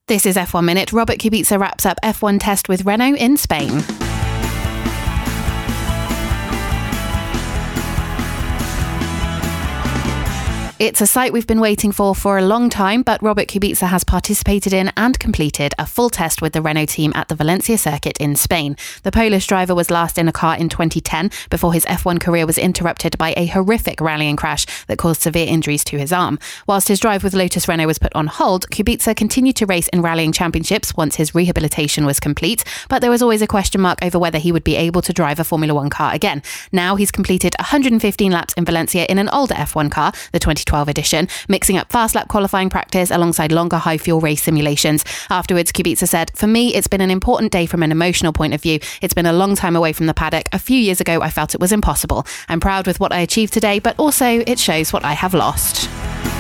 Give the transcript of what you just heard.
This is F1 Minute. Robert Kubica wraps up F1 test with Renault in Spain. It's a sight we've been waiting for a long time, but Robert Kubica has participated in and completed a full test with the Renault team at the Valencia circuit in Spain. The Polish driver was last in a car in 2010 before his F1 career was interrupted by a horrific rallying crash that caused severe injuries to his arm. Whilst his drive with Lotus Renault was put on hold, Kubica continued to race in rallying championships once his rehabilitation was complete, but there was always a question mark over whether he would be able to drive a Formula 1 car again. Now he's completed 115 laps in Valencia in an older F1 car, the 2012 edition, mixing up fast lap qualifying practice alongside longer high fuel race simulations. Afterwards, Kubica said, "For me, it's been an important day from an emotional point of view. It's been a long time away from the paddock. A few years ago, I felt it was impossible. I'm proud with what I achieved today, but also it shows what I have lost."